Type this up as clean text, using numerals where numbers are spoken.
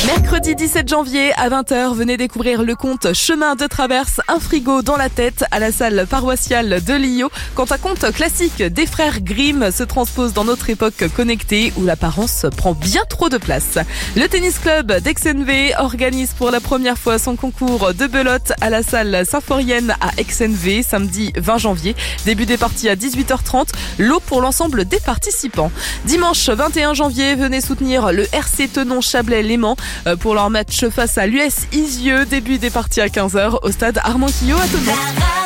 Mercredi 17 janvier à 20h, venez découvrir le conte Chemin de traverse, un frigo dans la tête à la salle paroissiale de Lio. Quand un conte classique des frères Grimm se transpose dans notre époque connectée où l'apparence prend bien trop de place. Le tennis club d'Aix-en-V organise pour la première fois son concours de belote à la salle Symphorienne à Aix-en-V samedi 20 janvier. Début des parties à 18h30, lot pour l'ensemble des participants. Dimanche 21 janvier, venez soutenir le RC Tenon Chablais-Léman pour leur match face à l'US Isieux. Début des parties à 15h au stade Armand Quillot à Tenon.